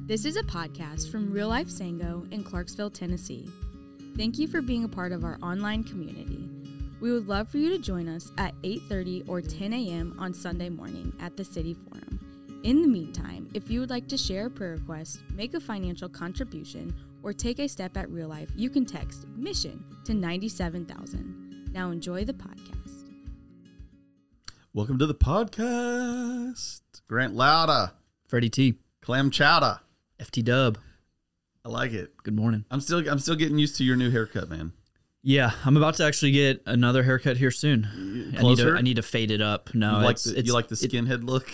This is a podcast from Real Life Sango in Clarksville, Tennessee. Thank you for being a part of our online community. We would love for you to join us at 8:30 or 10 a.m. on Sunday morning at the City Forum. In the meantime, if you would like to share a prayer request, make a financial contribution, or take a step at Real Life, you can text MISSION to 97,000. Now enjoy the podcast. Welcome to the podcast. Grant Lauda, Freddie T, Clam Chowder. FT Dub. I like it. Good morning. I'm still getting used to your new haircut, man. Yeah, I'm about to actually get another haircut here soon. Closer? I need to fade it up. No, you like the skinhead look?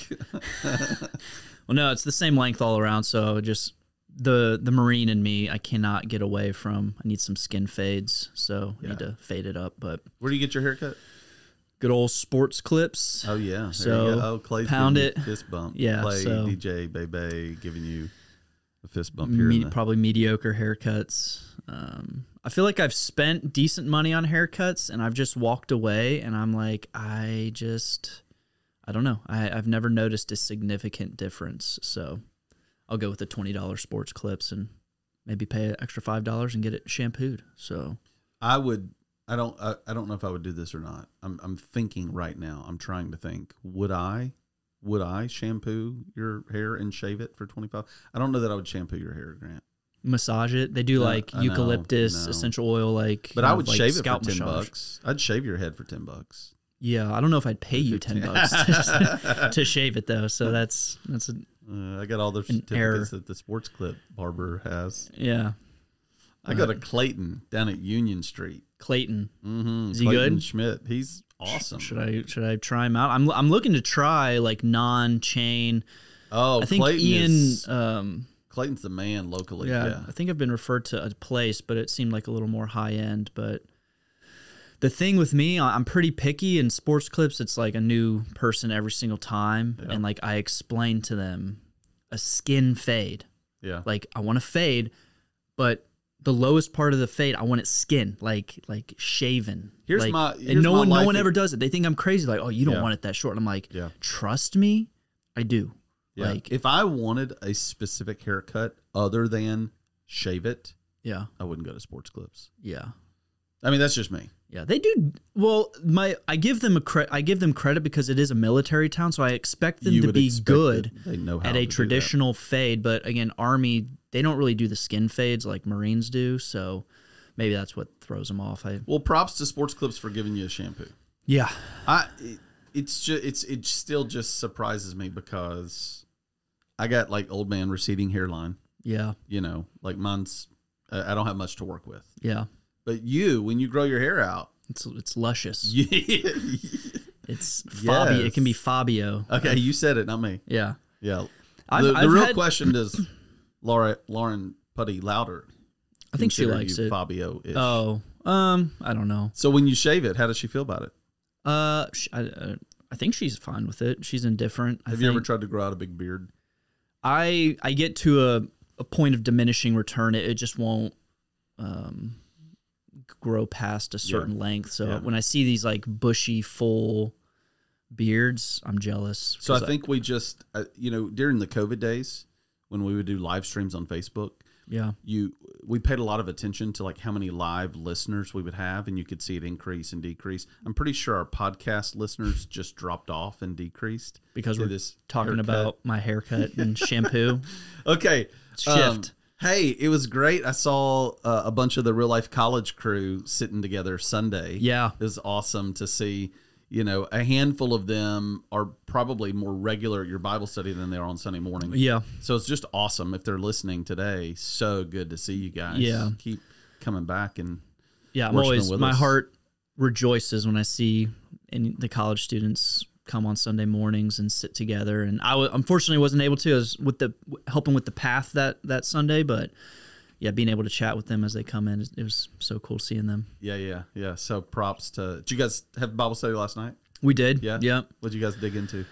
Well, no, it's the same length all around. So just the Marine in me, I cannot get away from. I need some skin fades, so I need to fade it up. But where do you get your haircut? Good old Sports Clips. Oh yeah, there so you go. Oh, Clay's pound giving it. you a fist bump. Yeah, Clay, so DJ, Bebe giving you a fist bump here. Probably mediocre haircuts. I feel like I've spent decent money on haircuts, and I've just walked away, and I'm like, I don't know. I've never noticed a significant difference, so I'll go with the $20 Sports Clips and maybe pay an extra $5 and get it shampooed. So I don't know if I would do this or not. I'm thinking right now. I'm trying to think. Would I shampoo your hair and shave it for $25? I don't know that I would shampoo your hair, Grant. Massage it. They do like eucalyptus essential oil, But I would shave it for $10. $10. I'd shave your head for $10. Yeah, I don't know if I'd pay you $10 to shave it though. So that's I got all the certificates that the Sports Clip barber has. Yeah, I go to Clayton down at Union Street. Clayton. Mm-hmm. Is Clayton he good? Schmidt. He's awesome. Should I try him out? I'm looking to try like non-chain. Oh, I think Clayton Ian. Clayton's the man locally. Yeah, I think I've been referred to a place, but it seemed like a little more high end. But the thing with me, I'm pretty picky. In Sports Clips, it's like a new person every single time, and like I explain to them a skin fade. Yeah, like I want to fade, but the lowest part of the fade, I want it skin, like shaven. Here's and no one ever does it. They think I'm crazy. Like, oh, you don't want it that short. And I'm like, trust me, I do. Yeah. Like, if I wanted a specific haircut other than shave it, I wouldn't go to Sports Clips. Yeah. I mean, that's just me. Yeah, they do. Well, I give them credit because it is a military town, so I expect them to be good at a traditional fade. But again, Army, they don't really do the skin fades like Marines do, so maybe that's what throws them off. Well, props to Sports Clips for giving you a shampoo. Yeah, it still just surprises me because I got like old man receding hairline. Yeah, like mine's. I don't have much to work with. Yeah. But when you grow your hair out, it's luscious. Yeah. It's Fabio. Yes. It can be Fabio. Okay, you said it, not me. Yeah. Yeah. The real question is, Lauren Putty Louder. I think she likes it. Fabio-ish. Oh, I don't know. So when you shave it, how does she feel about it? I think she's fine with it. She's indifferent. Have you ever tried to grow out a big beard? I get to a point of diminishing return. It just won't grow past a certain length. So when I see these like bushy, full beards, I'm jealous. So I think we just, during the COVID days when we would do live streams on Facebook, we paid a lot of attention to like how many live listeners we would have, and you could see it increase and decrease. I'm pretty sure our podcast listeners just dropped off and decreased because we're talking about my haircut and shampoo. Okay. Shift. Hey, it was great. I saw a bunch of the Real Life College crew sitting together Sunday. Yeah. It was awesome to see, a handful of them are probably more regular at your Bible study than they are on Sunday morning. Yeah. So it's just awesome if they're listening today. So good to see you guys. Yeah. Keep coming back and my heart rejoices when I see the college students come on Sunday mornings and sit together. And I unfortunately wasn't able to. I was helping with the path that Sunday, but being able to chat with them as they come in, it was so cool seeing them. Yeah. So props to. Did you guys have Bible study last night? We did. Yeah. Yeah. What did you guys dig into?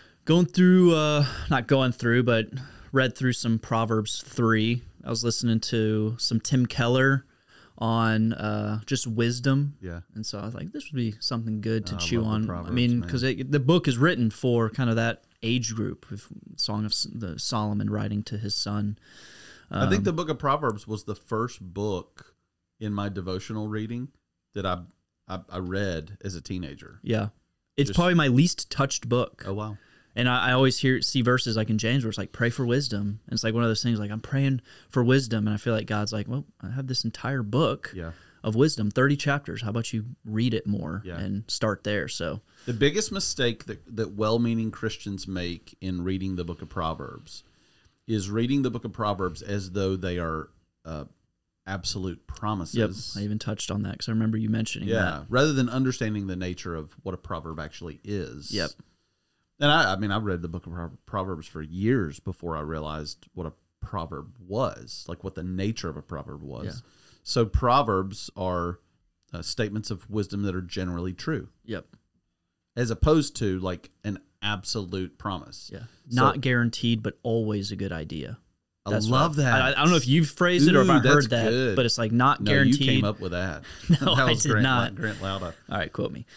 But read through some Proverbs 3. I was listening to some Tim Keller on just wisdom. Yeah. And so I was like, this would be something good to chew on. Proverbs, I mean, because the book is written for kind of that age group, Song of the Solomon writing to his son. I think the book of Proverbs was the first book in my devotional reading that I read as a teenager. Yeah. It's probably my least touched book. Oh, wow. And I always see verses like in James where it's like, pray for wisdom. And it's like one of those things like, I'm praying for wisdom. And I feel like God's like, well, I have this entire book of wisdom, 30 chapters. How about you read it more and start there? So the biggest mistake that well-meaning Christians make in reading the book of Proverbs is reading the book of Proverbs as though they are absolute promises. Yep, I even touched on that because I remember you mentioning that. Rather than understanding the nature of what a proverb actually is. Yep. And I mean, I read the book of Proverbs for years before I realized what a proverb was, like what the nature of a proverb was. Yeah. So Proverbs are statements of wisdom that are generally true. Yep. As opposed to like an absolute promise. Yeah. Not guaranteed, but always a good idea. I love that. I don't know if you've phrased it or if I heard that, good. But it's like not guaranteed. You came up with that. No, that I did not. Grant Lauda. All right, quote me.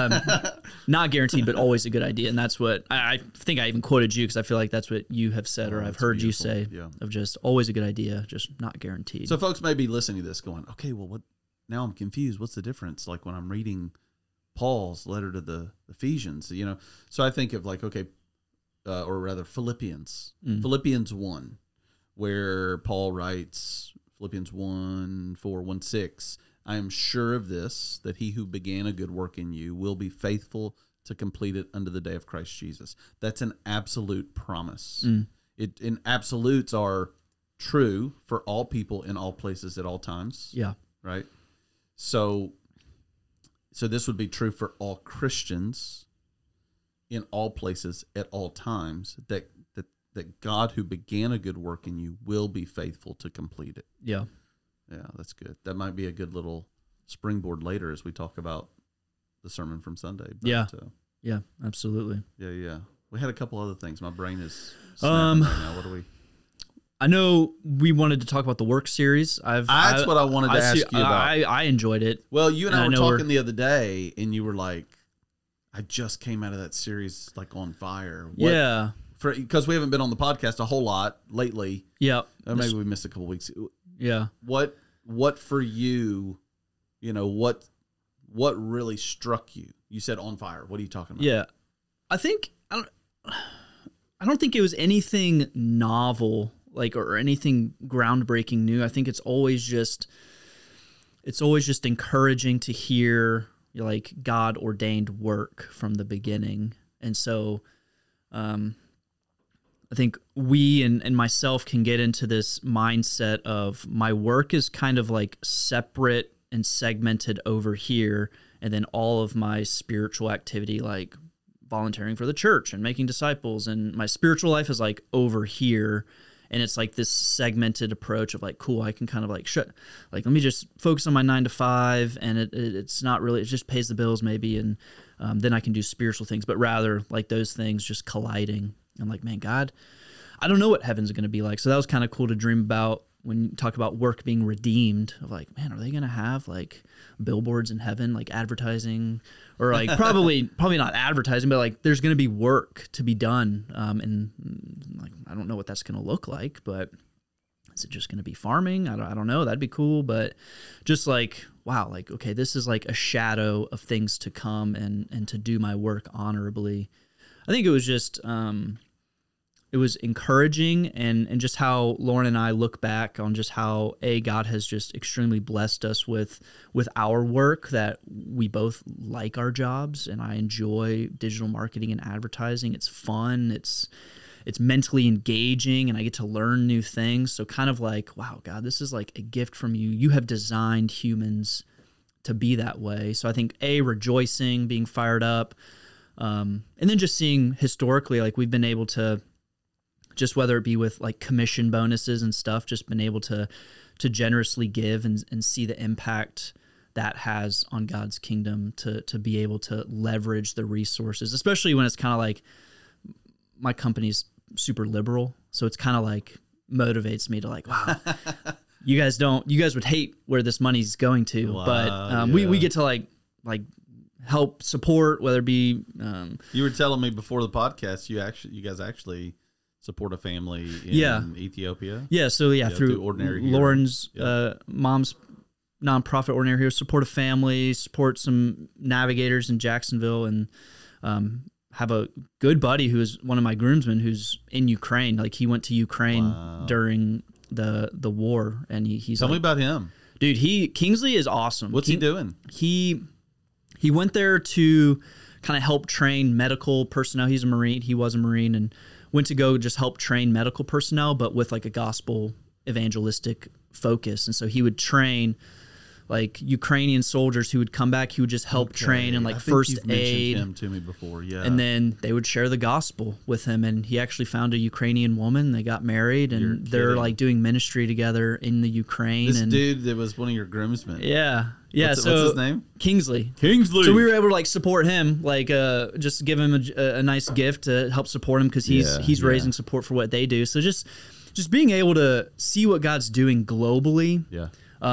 Not guaranteed, but always a good idea. And that's what I think I even quoted you because I feel like that's what you have said or I've heard beautiful. You say of just always a good idea, just not guaranteed. So folks may be listening to this going, okay, well, what? Now I'm confused. What's the difference? Like when I'm reading Paul's letter to the Ephesians, So I think of like, okay, or rather Philippians 1. Where Paul writes, Philippians 1:4-1:6, I am sure of this, that he who began a good work in you will be faithful to complete it unto the day of Christ Jesus. That's an absolute promise. In absolutes are true for all people in all places at all times. Yeah. Right? So this would be true for all Christians in all places at all times, that God who began a good work in you will be faithful to complete it. Yeah. Yeah, that's good. That might be a good little springboard later as we talk about the sermon from Sunday. But, yeah, absolutely. Yeah. We had a couple other things. My brain is snapping right now. What do we... I know we wanted to talk about the work series. That's what I wanted to ask you about. I enjoyed it. Well, you and I were talking the other day, and you were like, I just came out of that series like on fire. Yeah. Because we haven't been on the podcast a whole lot lately. Yeah. Maybe we missed a couple weeks. Yeah. What for you, what really struck you? You said on fire. What are you talking about? Yeah. I don't think it was anything novel, or anything groundbreaking new. I think it's always just encouraging to hear like God ordained work from the beginning. And so, I think we and myself can get into this mindset of my work is kind of like separate and segmented over here, and then all of my spiritual activity, like volunteering for the church and making disciples, and my spiritual life is like over here. And it's like this segmented approach of like, cool, I can kind of like let me just focus on my 9 to 5, and it's not really, it just pays the bills maybe, and then I can do spiritual things, but rather like those things just colliding. I'm like, man, God, I don't know what heaven's going to be like. So that was kind of cool to dream about when you talk about work being redeemed, of like, man, are they going to have like billboards in heaven, like advertising, or like probably not advertising, but like there's going to be work to be done. And like, I don't know what that's going to look like, but is it just going to be farming? I don't know. That'd be cool. But just like, wow, like, okay, this is like a shadow of things to come, and to do my work honorably. I think it was just, it was encouraging, and just how Lauren and I look back on just how God has just extremely blessed us with our work, that we both like our jobs, and I enjoy digital marketing and advertising. It's fun. It's mentally engaging, and I get to learn new things. So kind of like, wow, God, this is like a gift from you. You have designed humans to be that way. So I think rejoicing, being fired up, and then just seeing historically, like we've been able to, just whether it be with like commission bonuses and stuff, just been able to generously give and see the impact that has on God's kingdom, to be able to leverage the resources, especially when it's kind of like my company's super liberal. So it's kind of like motivates me to like, wow, you guys would hate where this money's going to, wow, but we get to like help support, whether it be. You were telling me before the podcast, you guys actually support a family in Ethiopia. Yeah. So through Ordinary Lauren's mom's nonprofit Ordinary Heroes, support a family, support some navigators in Jacksonville, and have a good buddy who is one of my groomsmen who's in Ukraine. Like he went to Ukraine during the war, and he's Tell me about him. Dude, Kingsley is awesome. What's he doing? He went there to kind of help train medical personnel. He's a Marine. He was a Marine and went to go just help train medical personnel, but with like a gospel evangelistic focus. And so he would train like Ukrainian soldiers who would come back. He would just help train and like first aid. Him to me before, yeah. And then they would share the gospel with him. And he actually found a Ukrainian woman. They got married, and they're like doing ministry together in the Ukraine. This dude that was one of your groomsmen. Yeah. What's his name? Kingsley. Kingsley. So we were able to like support him, like just give him a nice gift to help support him because he's raising support for what they do. So just being able to see what God's doing globally. Yeah.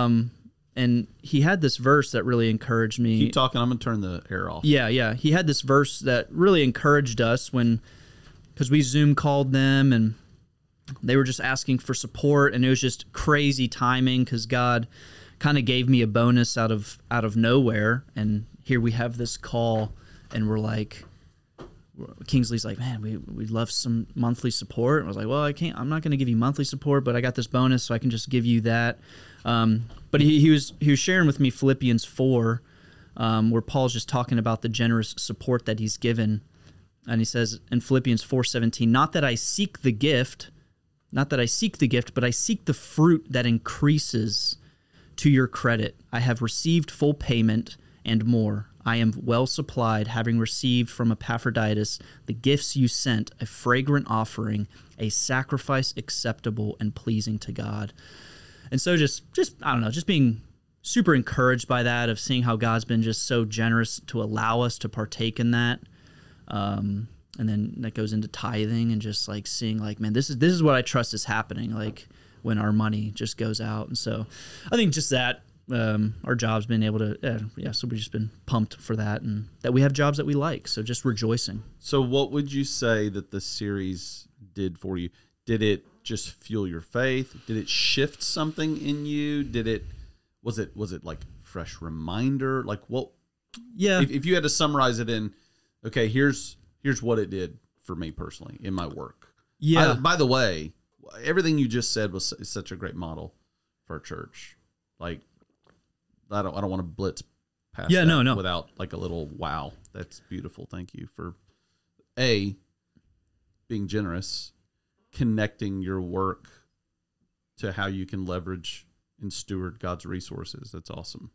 And he had this verse that really encouraged me. Keep talking. I'm going to turn the air off. Yeah. He had this verse that really encouraged us because we Zoom called them and they were just asking for support, and it was just crazy timing because God kind of gave me a bonus out of nowhere. And here we have this call, and we're like, Kingsley's like, man, we'd love some monthly support. And I was like, well, I'm not going to give you monthly support, but I got this bonus, so I can just give you that. But he was sharing with me Philippians 4, where Paul's just talking about the generous support that he's given. And he says in Philippians 4:17, not that I seek the gift, but I seek the fruit that increases to your credit. I have received full payment and more. I am well supplied, having received from Epaphroditus the gifts you sent, a fragrant offering, a sacrifice acceptable and pleasing to God. And so just I don't know, just being super encouraged by that, of seeing how God's been just so generous to allow us to partake in that. And then that goes into tithing and just like seeing like, man, this is what I trust is happening, like when our money just goes out. And so I think just that, our job's been able to, so we've just been pumped for that, and that we have jobs that we like. So just rejoicing. So what would you say that the series did for you? Did it just fuel your faith? Did it shift something in you? Was it like fresh reminder? Like what? Yeah. If you had to summarize it in, okay, here's what it did for me personally in my work. Yeah. By the way, everything you just said was such a great model for our church. Like, I don't want to blitz past that no. without like a little wow. That's beautiful. Thank you for being generous, connecting your work to how you can leverage and steward God's resources. That's awesome.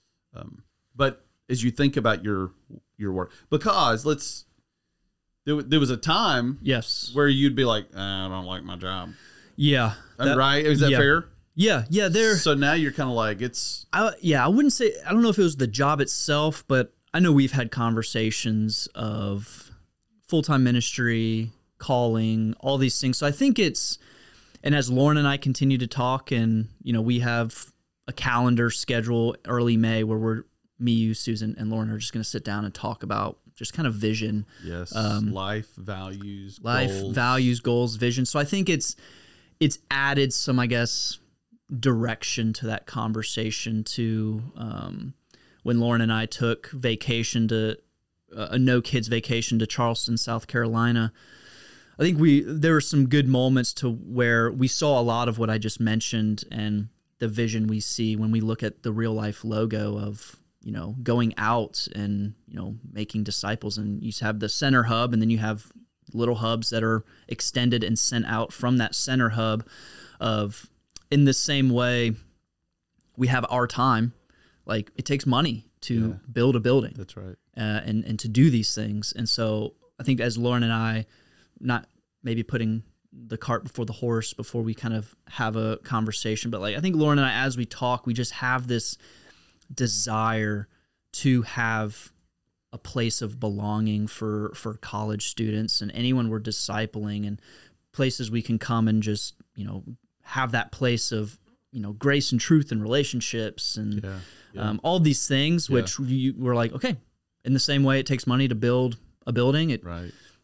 But as you think about your work, because there was a time where you'd be like, I don't like my job. Yeah. Right? Is that fair? Yeah. So now you're kind of like, I wouldn't say, I don't know if it was the job itself, but I know we've had conversations of full-time ministry, calling, all these things. So I think and as Lauren and I continue to talk, and, we have a calendar schedule early May where me, you, Susan, and Lauren are just going to sit down and talk about just kind of vision. Yes. Life, values, goals, vision. So I think it's added some, I guess, direction to that conversation to when Lauren and I took vacation to a no kids vacation to Charleston, South Carolina. I think there were some good moments to where we saw a lot of what I just mentioned and the vision we see when we look at the Real Life logo of, going out and, making disciples. And you have the center hub, and then you have little hubs that are extended and sent out from that center hub of, in the same way we have our time, like it takes money to build a building. That's right. And to do these things. And so I think as Lauren and I, not maybe putting the cart before the horse before we kind of have a conversation, but like I think Lauren and I, as we talk, we just have this desire to have a place of belonging for college students and anyone we're discipling, and places we can come and just, have that place of, grace and truth and relationships and all these things, which we're like, okay, in the same way it takes money to build a building,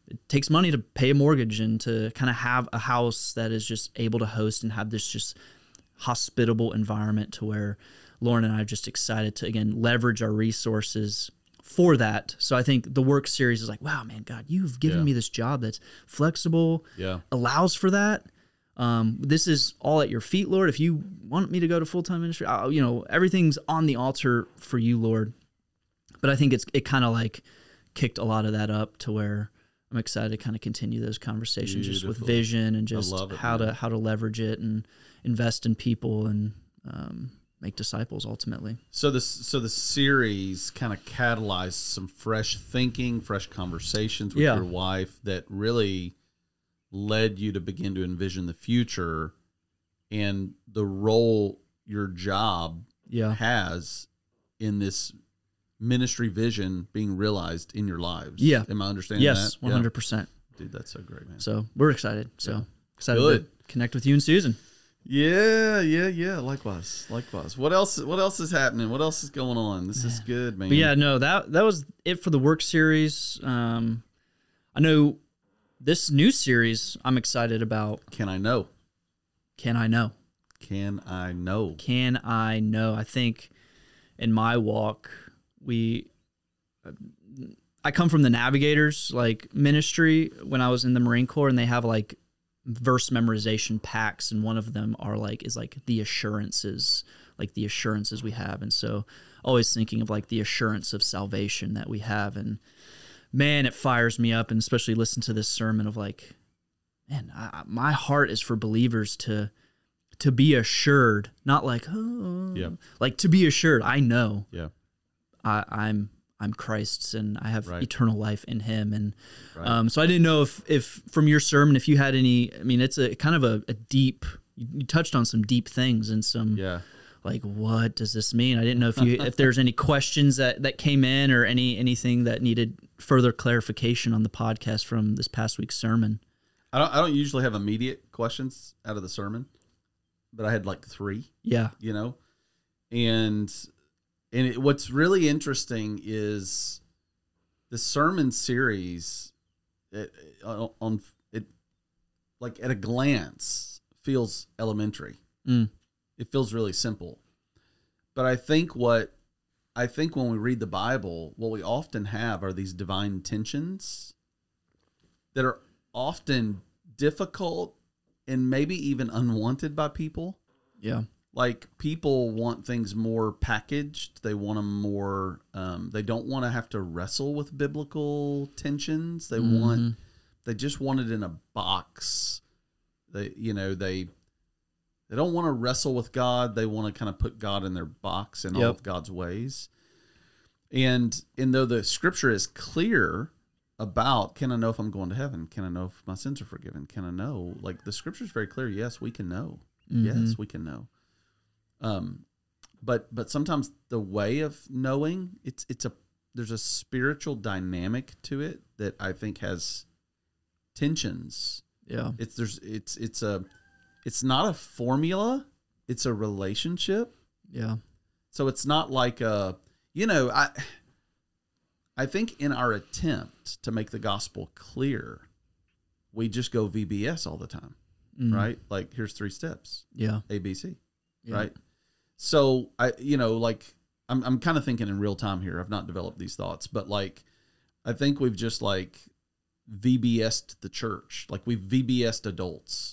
it takes money to pay a mortgage and to kind of have a house that is just able to host and have this just hospitable environment to where Lauren and I are just excited to, again, leverage our resources for that. So I think the work series is like, wow, man, God, you've given me this job that's flexible, allows for that. This is all at your feet, Lord. If you want me to go to full-time ministry, everything's on the altar for you, Lord. But I think it kind of like kicked a lot of that up to where I'm excited to kind of continue those conversations just with vision and just how to leverage it and invest in people and make disciples ultimately. So the series kind of catalyzed some fresh thinking, fresh conversations with your wife that really led you to begin to envision the future and the role your job has in this ministry vision being realized in your lives. Yeah. Am I understanding that? Yes, 100%. Dude, that's so great, man. So we're excited. Excited to connect with you and Susan. Yeah. Likewise. What else is happening? What else is going on? This is good, man. But that was it for the work series. I know this new series I'm excited about. Can I know? I think in my walk, I come from the Navigators ministry when I was in the Marine Corps, and they have verse memorization packs, and one of them is the assurances, the assurances we have. And so always thinking of the assurance of salvation that we have. And man, it fires me up, and especially listen to this sermon of my heart is for believers to be assured, not to be assured. I know I'm Christ's and I have eternal life in him. And so I didn't know if from your sermon, if you had any, it's a kind of a deep, you touched on some deep things and some, what does this mean? I didn't know if there's any questions that came in or anything that needed further clarification on the podcast from this past week's sermon. I don't usually have immediate questions out of the sermon, but I had 3. Yeah. And what's really interesting is the sermon series, at a glance, feels elementary. It feels really simple. But I think when we read the Bible, what we often have are these divine tensions that are often difficult and maybe even unwanted by people. Yeah. People want things more packaged. They want them more, they don't want to have to wrestle with biblical tensions. They just want it in a box. They don't want to wrestle with God. They want to kind of put God in their box and all of God's ways. And though the scripture is clear about, can I know if I'm going to heaven? Can I know if my sins are forgiven? Can I know? The scripture is very clear. Yes, we can know. Yes, we can know. But sometimes the way of knowing, there's a spiritual dynamic to it that I think has tensions. Yeah. It's not a formula, it's a relationship. Yeah. So it's not I think in our attempt to make the gospel clear, we just go VBS all the time. Right? Here's 3 steps. Yeah. A, B, C. Yeah. Right? So I'm kind of thinking in real time here. I've not developed these thoughts, but I think we've just VBS'd the church. We've VBS'd adults,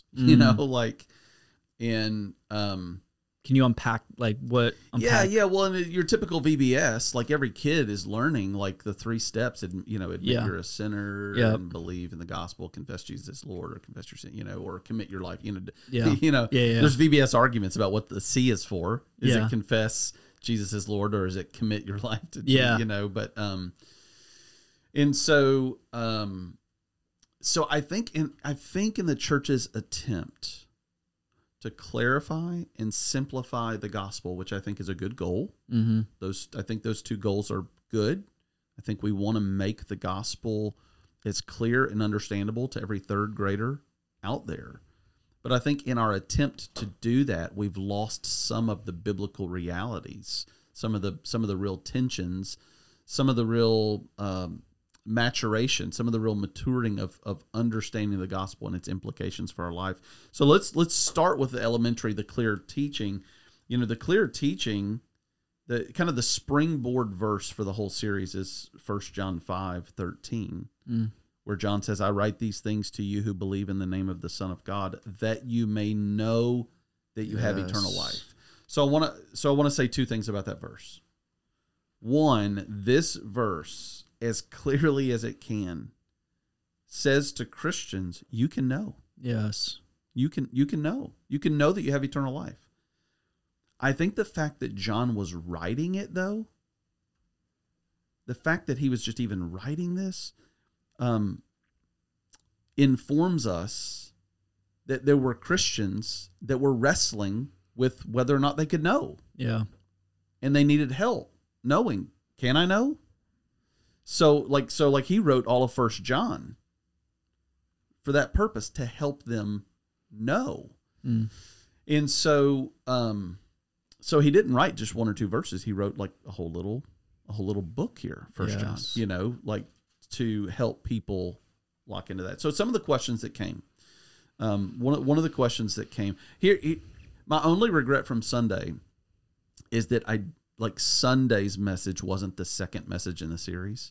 can you unpack what? Yeah. Well, in your typical VBS, every kid is learning the 3 steps. Admit you're a sinner, and believe in the gospel, confess Jesus as Lord, or confess your sin, or commit your life. There's VBS arguments about what the C is for. Is it confess Jesus as Lord, or is it commit your life to? But and so so I think in the church's attempt to clarify and simplify the gospel, which I think is a good goal. Mm-hmm. I think those 2 goals are good. I think we want to make the gospel as clear and understandable to every 3rd grader out there. But I think in our attempt to do that, we've lost some of the biblical realities, some of the real tensions, some of the real maturation, some of the real maturing of understanding the gospel and its implications for our life. So let's start with the elementary, the clear teaching. The clear teaching, the kind of the springboard verse for the whole series is 1 John 5:13, where John says, I write these things to you who believe in the name of the Son of God, that you may know that you have eternal life. So I want to say two things about that verse. One, this verse, as clearly as it can, says to Christians, you can know. Yes. You can know. You can know that you have eternal life. I think the fact that John was writing it, though, the fact that he was just even writing this, informs us that there were Christians that were wrestling with whether or not they could know. Yeah. And they needed help knowing, can I know? So he wrote all of 1 John for that purpose, to help them know. And so he didn't write just one or two verses. He wrote like a whole little book here, 1 John, to help people lock into that. So some of the questions that came, one of the questions that came here, my only regret from Sunday is that Sunday's message wasn't the second message in the series.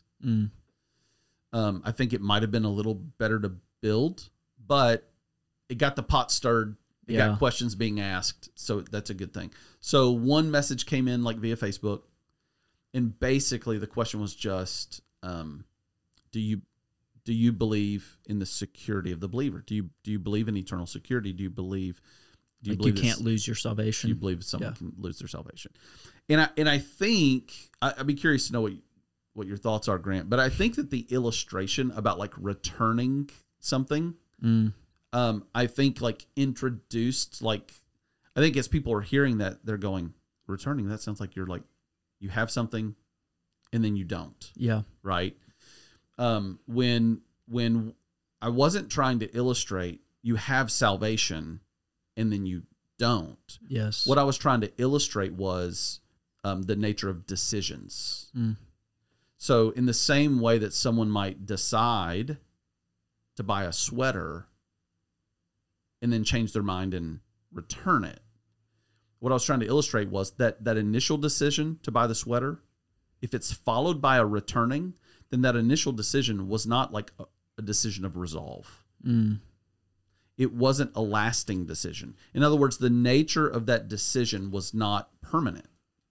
I think it might have been a little better to build, but it got the pot stirred. It got questions being asked, so that's a good thing. So one message came in via Facebook, and basically the question was just, do you believe in the security of the believer? Do you believe in eternal security? Do you believe you can't lose your salvation? Do you believe someone can lose their salvation? And I think I'd be curious to know what your thoughts are, Grant. But I think that the illustration about returning something, I think introduced I think as people are hearing that, they're going, returning. That sounds like you're you have something, and then you don't. Yeah. Right. When I wasn't trying to illustrate you have salvation and then you don't. Yes. What I was trying to illustrate was the nature of decisions. So in the same way that someone might decide to buy a sweater and then change their mind and return it, what I was trying to illustrate was that initial decision to buy the sweater, if it's followed by a returning, then that initial decision was not a decision of resolve. It wasn't a lasting decision. In other words, the nature of that decision was not permanent.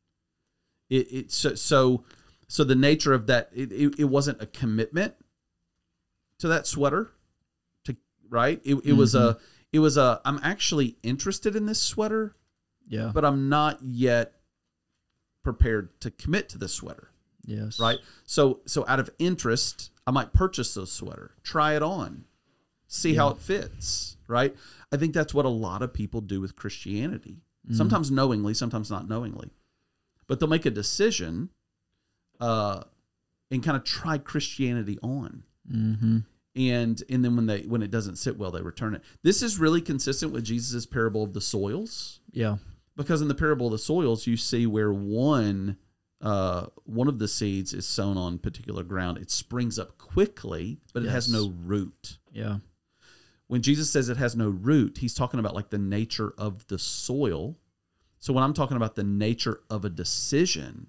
So the nature of that, it wasn't a commitment to that sweater, right? It was a I'm actually interested in this sweater, but I'm not yet prepared to commit to this sweater. Yes. Right. So out of interest, I might purchase this sweater, try it on, see how it fits. Right. I think that's what a lot of people do with Christianity. Sometimes knowingly, sometimes not knowingly, but they'll make a decision, and kind of try Christianity on. And then when it doesn't sit well, they return it. This is really consistent with Jesus' parable of the soils. Yeah. Because in the parable of the soils, you see where one of the seeds is sown on particular ground. It springs up quickly, but it has no root. Yeah. When Jesus says it has no root, he's talking about the nature of the soil. So when I'm talking about the nature of a decision,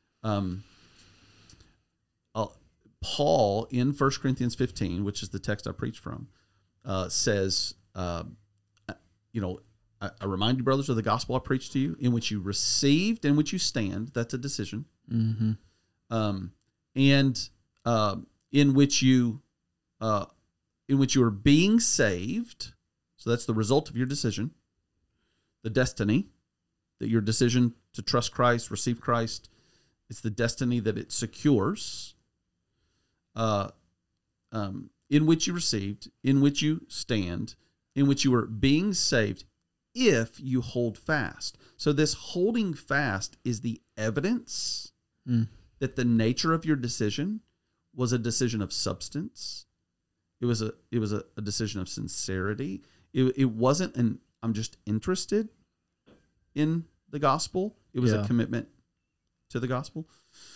Paul in 1 Corinthians 15, which is the text I preached from, says, I remind you, brothers, of the gospel I preached to you, in which you received, in which you stand. That's a decision. And in which you are being saved. So that's the result of your decision. The destiny, that your decision to trust Christ, receive Christ, it's the destiny that it secures. In which you received, in which you stand, in which you are being saved, if you hold fast. So this holding fast is the evidence that the nature of your decision was a decision of substance. It was a decision of sincerity. It wasn't an I'm just interested in the gospel. It was a commitment to the gospel.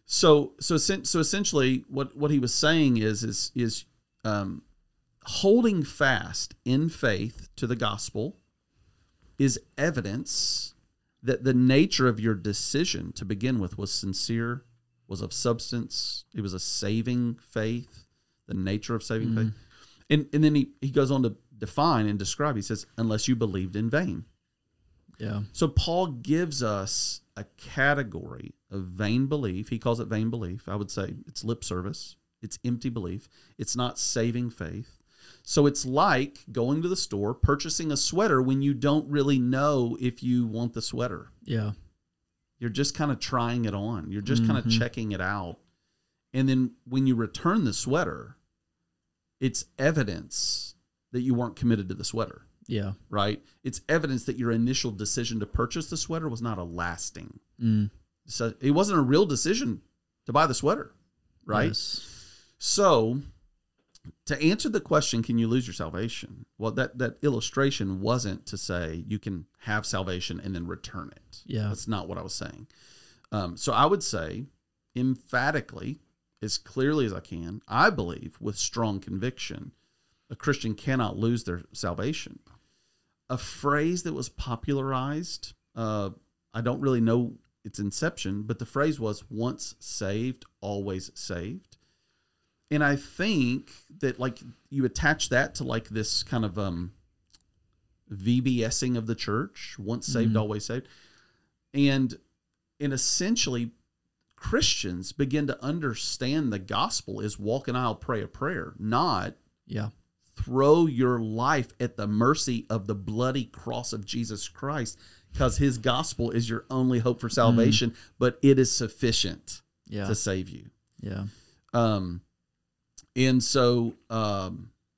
So essentially, what he was saying is holding fast in faith to the gospel is evidence that the nature of your decision to begin with was sincere, was of substance. It was a saving faith, the nature of saving faith. And then he goes on to define and describe. He says, unless you believed in vain. Yeah. So Paul gives us a category of vain belief. He calls it vain belief. I would say it's lip service. It's empty belief. It's not saving faith. So it's like going to the store, purchasing a sweater when you don't really know if you want the sweater. Yeah. You're just kind of trying it on. You're just kind of checking it out. And then when you return the sweater, it's evidence that you weren't committed to the sweater. Yeah. Right? It's evidence that your initial decision to purchase the sweater was not a lasting. So it wasn't a real decision to buy the sweater. Right? Yes. So to answer the question, can you lose your salvation? Well, that illustration wasn't to say you can have salvation and then return it. Yeah. That's not what I was saying. So I would say emphatically, as clearly as I can, I believe with strong conviction, a Christian cannot lose their salvation. A phrase that was popularized, I don't really know its inception, but the phrase was once saved, always saved. And I think that like you attach that to like this kind of VBSing of the church, once saved, always saved. And essentially Christians begin to understand the gospel is walk an aisle, pray a prayer, not throw your life at the mercy of the bloody cross of Jesus Christ, because his gospel is your only hope for salvation, but it is sufficient to save you. Yeah. And so I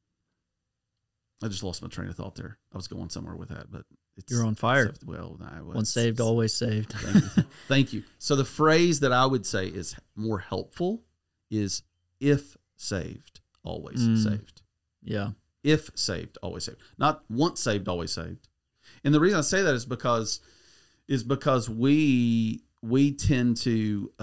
just lost my train of thought there. I was going somewhere with that, but you're on fire. Once saved, always saved. Thank you. So the phrase that I would say is more helpful is if saved, always saved. Yeah. If saved, always saved. Not once saved, always saved. And the reason I say that is because we tend to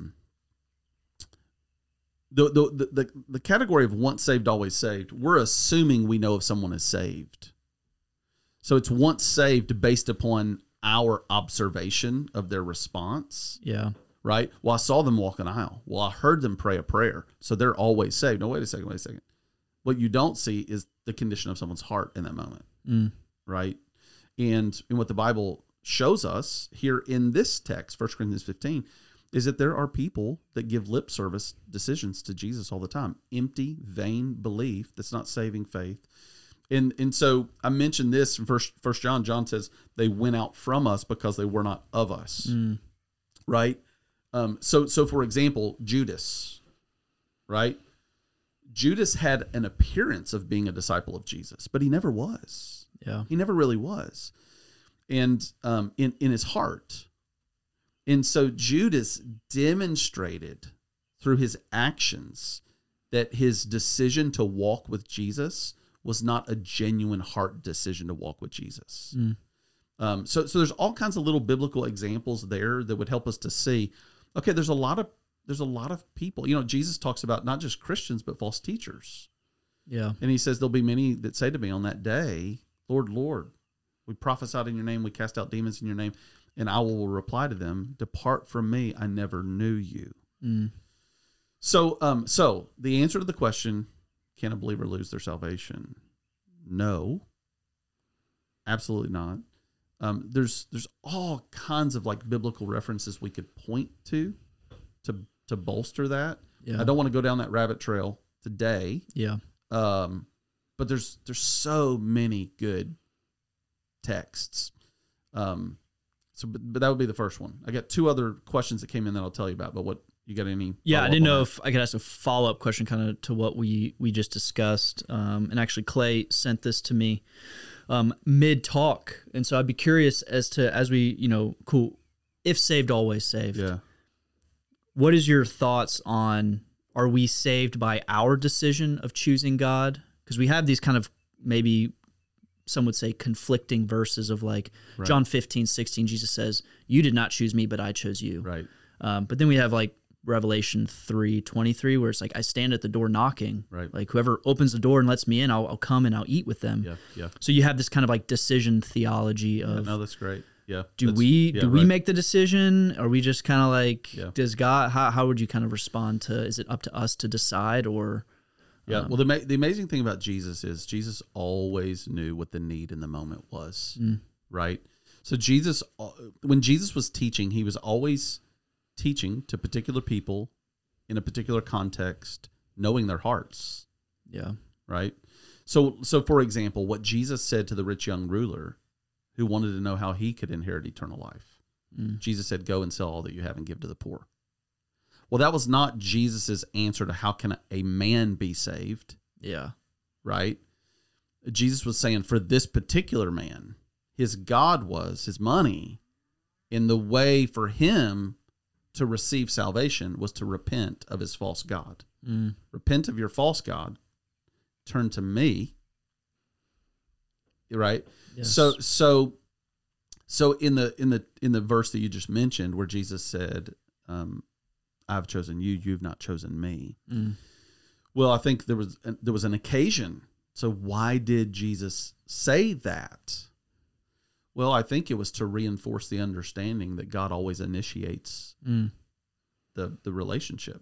the category of once saved, always saved, we're assuming we know if someone is saved. So it's once saved based upon our observation of their response. Yeah. Right? Well, I saw them walk an aisle. Well, I heard them pray a prayer. So they're always saved. No, wait a second. What you don't see is the condition of someone's heart in that moment. Right? And what the Bible shows us here in this text, 1 Corinthians 15, is that there are people that give lip service decisions to Jesus all the time. Empty, vain belief that's not saving faith. And so I mentioned this in First John. John says they went out from us because they were not of us. Right? So for example, Judas, right? Judas had an appearance of being a disciple of Jesus, but he never was. Yeah. He never really was. And in his heart. And so Judas demonstrated through his actions that his decision to walk with Jesus was not a genuine heart decision to walk with Jesus. So there's all kinds of little biblical examples there that would help us to see, okay, there's a lot of people. You know, Jesus talks about not just Christians, but false teachers. Yeah. And he says, there'll be many that say to me on that day, Lord, Lord, we prophesied in your name, we cast out demons in your name. And I will reply to them, depart from me, I never knew you. So the answer to the question, can a believer lose their salvation? No, absolutely not. There's all kinds of like biblical references we could point to bolster that. Yeah. I don't want to go down that rabbit trail today. Yeah. But there's so many good texts. But that would be the first one. I got two other questions that came in that I'll tell you about. But what you got any? Yeah, I didn't know if I could ask a follow-up question kind of to what we just discussed. And actually, Clay sent this to me mid-talk. And so I'd be curious as we, cool, if saved, always saved. Yeah. What is your thoughts on, are we saved by our decision of choosing God? Because we have these kind of maybe some would say conflicting verses of like John 15:16, Jesus says, you did not choose me, but I chose you. Right. But then we have like Revelation 3:23, where it's like, I stand at the door knocking. Right. Like whoever opens the door and lets me in, I'll come and I'll eat with them. Yeah, yeah. So you have this kind of like decision theology of, no, that's great. Yeah. Do we make the decision? Are we just kind of like, does God, how would you kind of respond to, is it up to us to decide or? Yeah. Well, the amazing thing about Jesus is Jesus always knew what the need in the moment was, right? So when Jesus was teaching, he was always teaching to particular people in a particular context, knowing their hearts. Yeah. Right. So for example, what Jesus said to the rich young ruler who wanted to know how he could inherit eternal life, Jesus said, "Go and sell all that you have and give to the poor." Well, that was not Jesus's answer to how can a man be saved. Yeah. Right. Jesus was saying for this particular man, his God was his money, and the way for him to receive salvation was to repent of his false god. Repent of your false god, turn to me. Right? Yes. So in the verse that you just mentioned where Jesus said, I've chosen you, you've not chosen me. Well, I think there was an occasion. So why did Jesus say that? Well, I think it was to reinforce the understanding that God always initiates the relationship.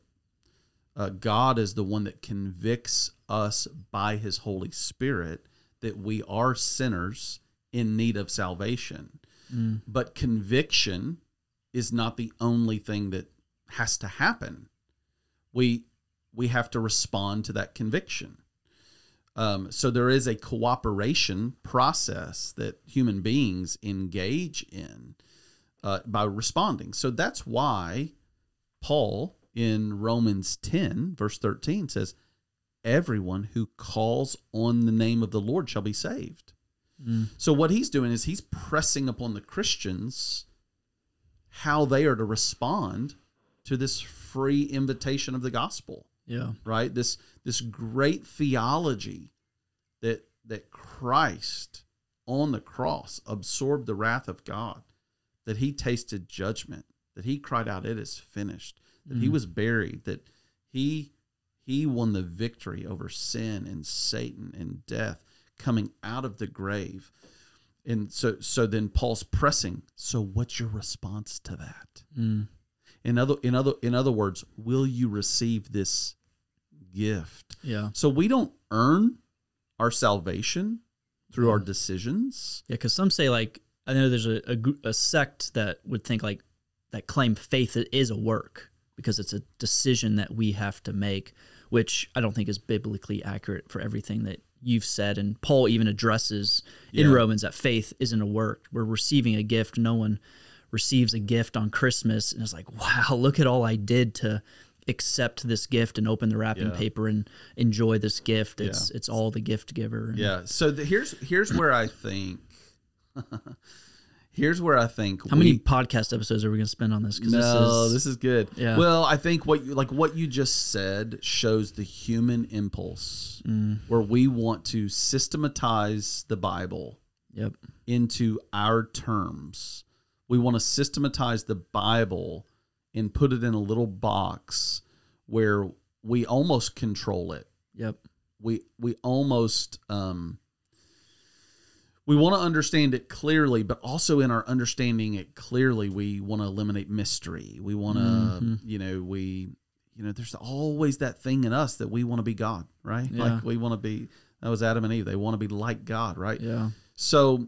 God is the one that convicts us by his Holy Spirit that we are sinners in need of salvation. But conviction is not the only thing that has to happen. We have to respond to that conviction. So there is a cooperation process that human beings engage in by responding. So that's why Paul in Romans 10, verse 13 says, everyone who calls on the name of the Lord shall be saved. So what he's doing is he's pressing upon the Christians how they are to respond to this free invitation of the gospel. Yeah. Right? This great theology that Christ on the cross absorbed the wrath of God, that he tasted judgment, that he cried out, "It is finished," that he was buried, that he won the victory over sin and Satan and death, coming out of the grave. And so then Paul's pressing, so what's your response to that? In other words, will you receive this gift? Yeah. So we don't earn our salvation through our decisions. Yeah, because some say, like, I know there's a sect that would think like that claim faith is a work because it's a decision that we have to make, which I don't think is biblically accurate for everything that you've said. And Paul even addresses in Romans that faith isn't a work. We're receiving a gift. No one receives a gift on Christmas and it's like, wow, look at all I did to accept this gift and open the wrapping paper and enjoy this gift. It's all the gift giver. So here's where I think how many podcast episodes are we going to spend on this? This is good. Yeah. Well, I think what you just said shows the human impulse where we want to systematize the Bible into our terms. We want to systematize the Bible and put it in a little box where we almost control it. Yep. We almost we want to understand it clearly, but also in our understanding it clearly, we want to eliminate mystery. We want to, there's always that thing in us that we want to be God, right? Yeah. Like we want to be, that was Adam and Eve. They want to be like God, right? Yeah. So,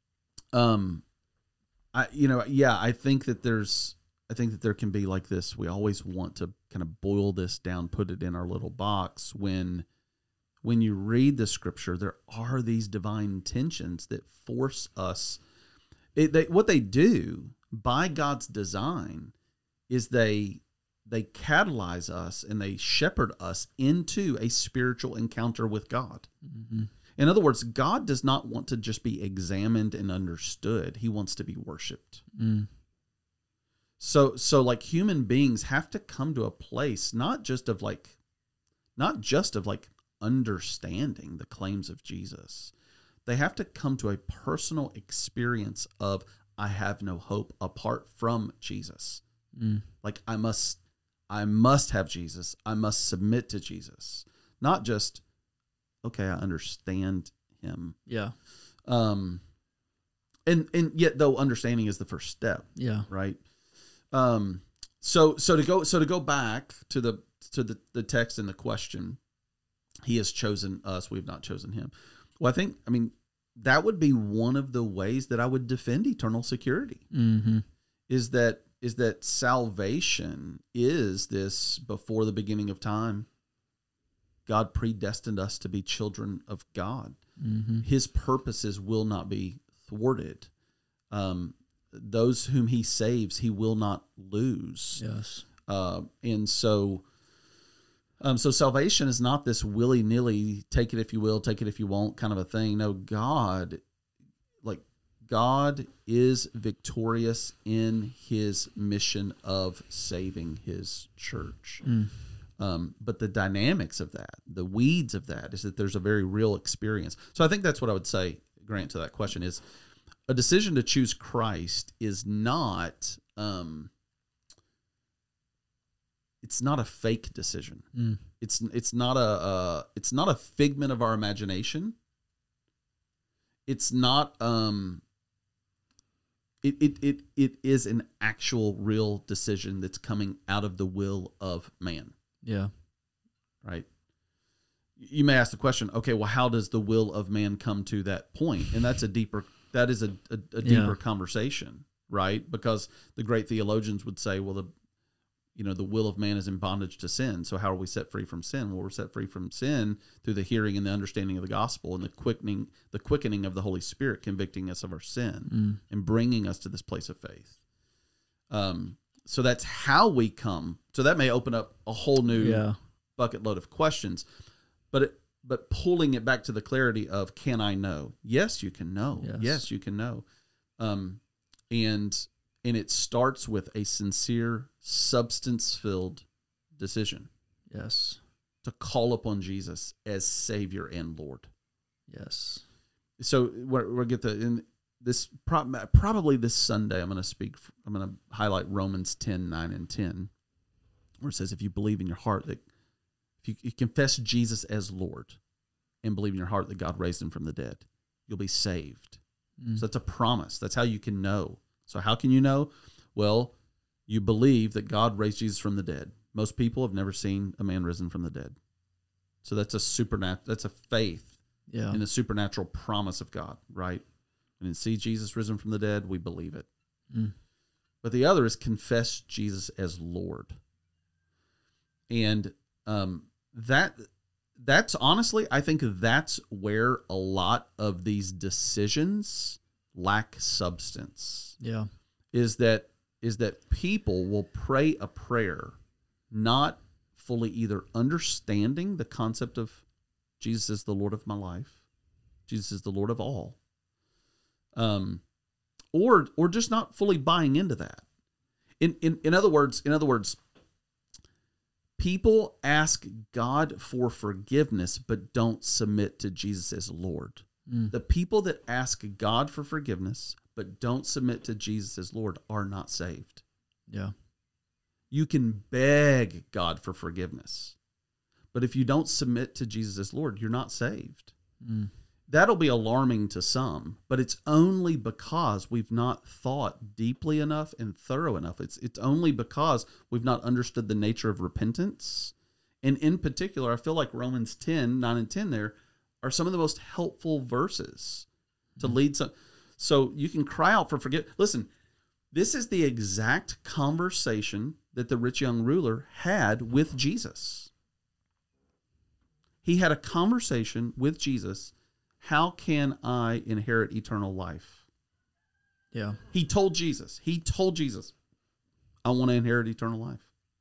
I think that there can be like this. We always want to kind of boil this down, put it in our little box. When you read the scripture, there are these divine tensions that force us. What they do by God's design is they catalyze us and they shepherd us into a spiritual encounter with God. Mm-hmm. In other words, God does not want to just be examined and understood. He wants to be worshiped. Mm. So like human beings have to come to a place not just of understanding the claims of Jesus. They have to come to a personal experience of, I have no hope apart from Jesus. Mm. Like I must I must have Jesus. I must submit to Jesus. Not just, okay, I understand him. Yeah. And yet though understanding is the first step. Yeah. Right. So to go back to the text and the question, he has chosen us, we've not chosen him. Well, I mean, that would be one of the ways that I would defend eternal security. Mm-hmm. Is that salvation is this before the beginning of time. God predestined us to be children of God. Mm-hmm. His purposes will not be thwarted. Those whom he saves, he will not lose. Yes. And so salvation is not this willy-nilly, take it if you will, take it if you won't kind of a thing. No, God is victorious in his mission of saving his church. But the dynamics of that, the weeds of that, is that there's a very real experience. So I think that's what I would say, Grant, to that question is a decision to choose Christ is not, it's not a fake decision. It's not a figment of our imagination. It's not, it is an actual real decision that's coming out of the will of man. Yeah. Right. You may ask the question, okay, well, how does the will of man come to that point? And that is a deeper conversation, right? Because the great theologians would say, well, the will of man is in bondage to sin. So how are we set free from sin? Well, we're set free from sin through the hearing and the understanding of the gospel and the quickening of the Holy Spirit, convicting us of our sin and bringing us to this place of faith. So that's how we come. So that may open up a whole new bucket load of questions, but pulling it back to the clarity of, can I know? Yes, you can know. Yes, you can know. And it starts with a sincere, substance-filled decision. Yes. To call upon Jesus as Savior and Lord. Yes. So we'll get this probably this Sunday. I'm going to highlight Romans 10:9 and 10, where it says, if you believe in your heart that if you confess Jesus as Lord and believe in your heart that God raised him from the dead, you'll be saved. So that's a promise. That's how you can know. So how can you know? Well, you believe that God raised Jesus from the dead. Most people have never seen a man risen from the dead. So that's a faith in the supernatural promise of God, right? And see Jesus risen from the dead, we believe it. But the other is confess Jesus as Lord. And that's honestly, I think that's where a lot of these decisions lack substance. Yeah. Is that people will pray a prayer not fully either understanding the concept of Jesus is the Lord of my life, Jesus is the Lord of all, or just not fully buying into that. In other words, people ask God for forgiveness but don't submit to Jesus as Lord. The people that ask God for forgiveness but don't submit to Jesus as Lord are not saved. Yeah. You can beg God for forgiveness, but if you don't submit to Jesus as Lord, you're not saved. That'll be alarming to some, but it's only because we've not thought deeply enough and thorough enough. It's only because we've not understood the nature of repentance. And in particular, I feel like Romans 10:9 and 10 there are some of the most helpful verses to lead some. So you can cry out for forgiveness. Listen, this is the exact conversation that the rich young ruler had with Jesus. He had a conversation with Jesus. How can I inherit eternal life? Yeah. He told Jesus, I want to inherit eternal life.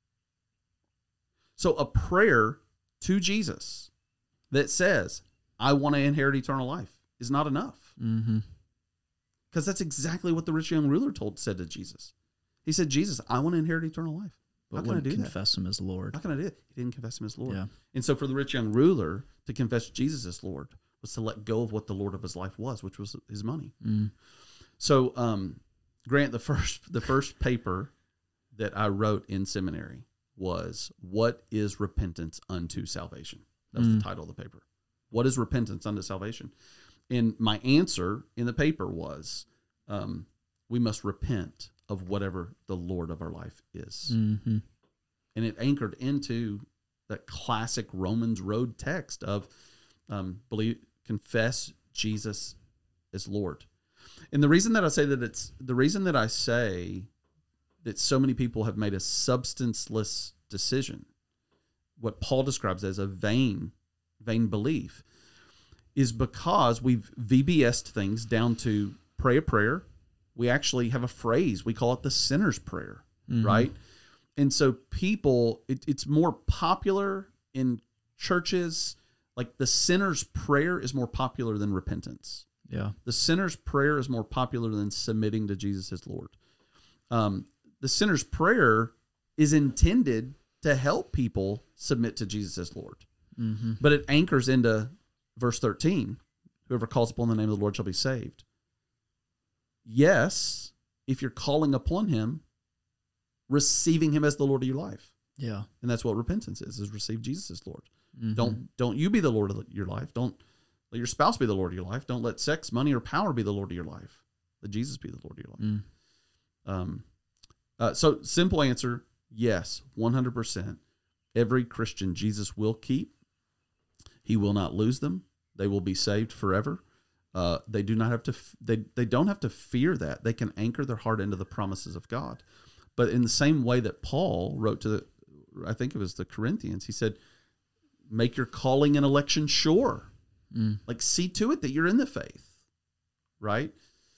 So a prayer to Jesus that says, I want to inherit eternal life is not enough. Because that's exactly what the rich young ruler said to Jesus. He said, Jesus, I want to inherit eternal life. But wouldn't confess him as Lord. How can I do it? He didn't confess him as Lord. Yeah. And so for the rich young ruler to confess Jesus as Lord was to let go of what the Lord of his life was, which was his money. So, Grant, the first paper that I wrote in seminary was, what is repentance unto salvation? That's the title of the paper. What is repentance unto salvation? And my answer in the paper was, we must repent of whatever the Lord of our life is. Mm-hmm. And it anchored into that classic Romans Road text of confess Jesus as Lord. And the reason that I say that so many people have made a substanceless decision, what Paul describes as a vain belief, is because we've VBS'd things down to pray a prayer. We actually have a phrase. We call it the sinner's prayer, right? And so people, it's more popular in churches. Like the sinner's prayer is more popular than repentance. Yeah. The sinner's prayer is more popular than submitting to Jesus as Lord. The sinner's prayer is intended to help people submit to Jesus as Lord. Mm-hmm. But it anchors into verse 13. Whoever calls upon the name of the Lord shall be saved. Yes, if you're calling upon him, receiving him as the Lord of your life. Yeah. And that's what repentance is receive Jesus as Lord. Mm-hmm. Don't you be the Lord of your life. Don't let your spouse be the Lord of your life. Don't let sex, money, or power be the Lord of your life. Let Jesus be the Lord of your life. So simple answer, yes, 100%. Every Christian Jesus will keep. He will not lose them. They will be saved forever. They do not have to. They don't have to fear that. They can anchor their heart into the promises of God. But in the same way that Paul wrote to I think it was the Corinthians, he said, "Make your calling and election sure. Like see to it that you're in the faith, right?"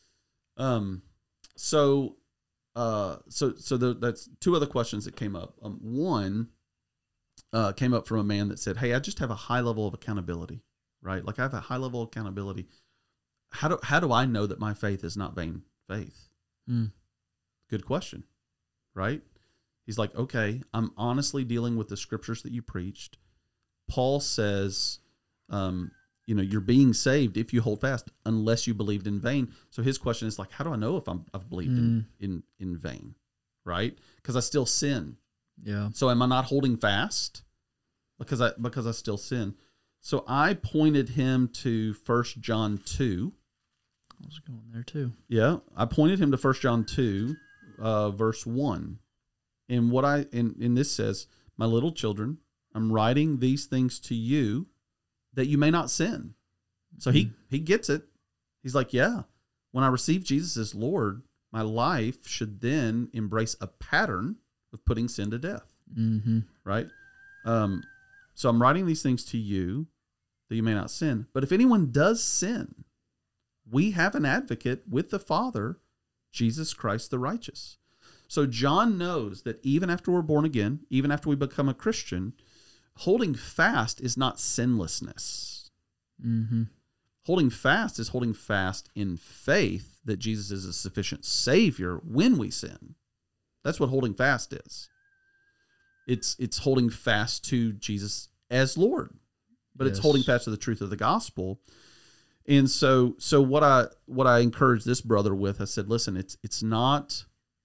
So that's two other questions that came up. One came up from a man that said, "Hey, I just have a high level of accountability, right? Like I have a high level of accountability. How do I know that my faith is not vain faith?" Good question, right? He's like, okay, I'm honestly dealing with the scriptures that you preached. Paul says, you're being saved if you hold fast, unless you believed in vain. So his question is like, how do I know if I've believed in vain, right? Because I still sin. Yeah. So am I not holding fast because I still sin? So I pointed him to 1 John 2. I was going there too. Yeah, I pointed him to 1 John 2, verse 1. And and this says, "My little children, I'm writing these things to you that you may not sin." So he gets it. He's like, yeah, when I receive Jesus as Lord, my life should then embrace a pattern of putting sin to death. Mm-hmm. Right? So I'm writing these things to you that you may not sin. But if anyone does sin, we have an advocate with the Father, Jesus Christ the righteous. So John knows that even after we're born again, even after we become a Christian, holding fast is not sinlessness. Mm-hmm. Holding fast is holding fast in faith that Jesus is a sufficient Savior when we sin. That's what holding fast is. It's holding fast to Jesus as Lord, but It's holding fast to the truth of the gospel. And so what I encouraged this brother with, I said, listen, it's not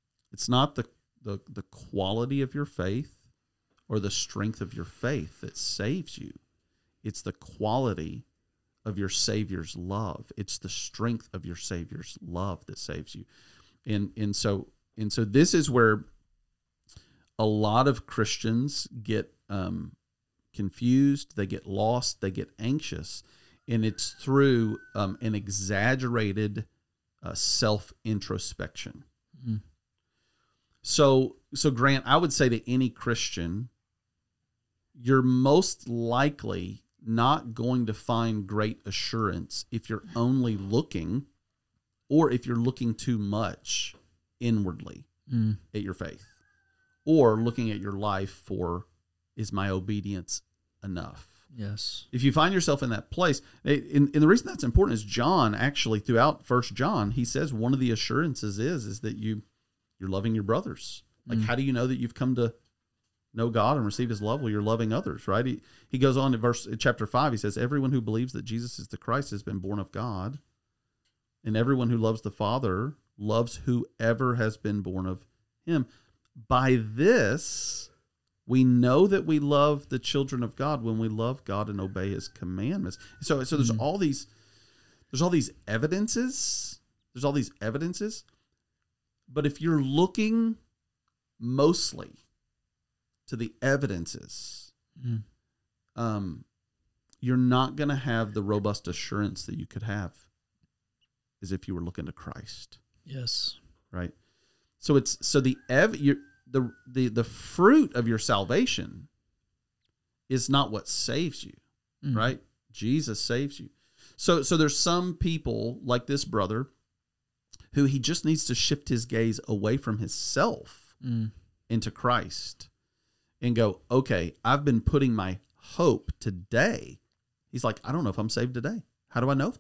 the quality of your faith or the strength of your faith that saves you. It's the quality of your Savior's love. It's the strength of your Savior's love that saves you. And so this is where a lot of Christians get confused, they get lost, they get anxious, and it's through an exaggerated self-introspection. Mm-hmm. So Grant, I would say to any Christian, you're most likely not going to find great assurance if you're only looking, or if you're looking too much inwardly at your faith, or looking at your life for, is my obedience enough? Yes. If you find yourself in that place, and the reason that's important is John actually, throughout 1 John, he says one of the assurances is that you're loving your brothers. Like, how do you know that you've come to know God and receive his love? Well, you're loving others, right? He goes on in chapter 5, he says, everyone who believes that Jesus is the Christ has been born of God, and everyone who loves the Father loves whoever has been born of him. By this, We know that we love the children of God when we love God and obey his commandments. So there's all these evidences. There's all these evidences. But if you're looking mostly to the evidences, you're not going to have the robust assurance that you could have as if you were looking to Christ. Yes. Right. So the fruit of your salvation is not what saves you, right? Jesus saves you. So there's some people like this brother who he just needs to shift his gaze away from himself into Christ and go, okay, I've been putting my hope today. He's like, I don't know if I'm saved today. How do I know if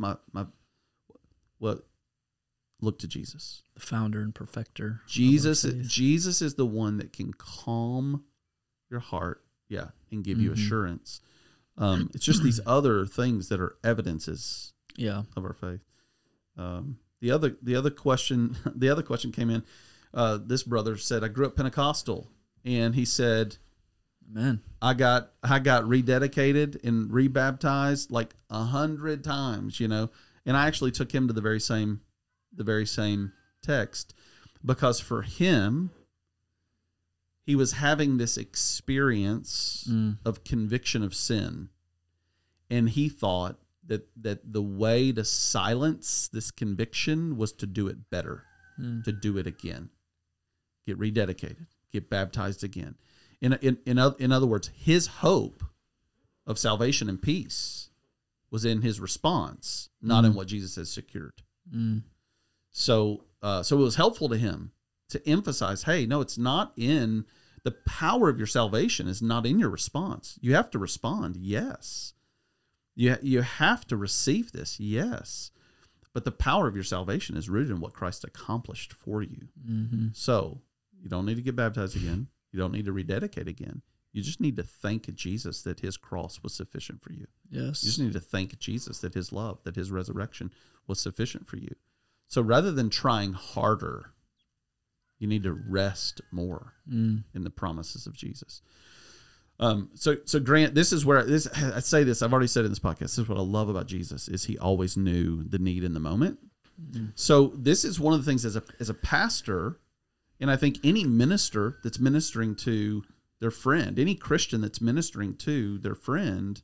look to Jesus, the founder and perfecter. Jesus is the one that can calm your heart, and give you assurance. It's just these other things that are evidences, of our faith. The other question came in. This brother said, I grew up Pentecostal, and he said, "Man, I got rededicated and rebaptized like 100 times, and I actually took him to the very same text, because for him, he was having this experience of conviction of sin, and he thought that the way to silence this conviction was to do it better, to do it again, get rededicated, get baptized again. In other words, his hope of salvation and peace was in his response, not in what Jesus has secured. So it was helpful to him to emphasize, hey, no, it's not in the power of your salvation is not in your response. You have to respond, yes. You have to receive this, yes. But the power of your salvation is rooted in what Christ accomplished for you. So you don't need to get baptized again. You don't need to rededicate again. You just need to thank Jesus that his cross was sufficient for you. Yes. You just need to thank Jesus that his love, that his resurrection was sufficient for you. So rather than trying harder, you need to rest more in the promises of Jesus. So Grant, this is where I say this. I've already said it in this podcast. This is what I love about Jesus is he always knew the need in the moment. So this is one of the things as a pastor, and I think any minister that's ministering to their friend, any Christian that's ministering to their friend,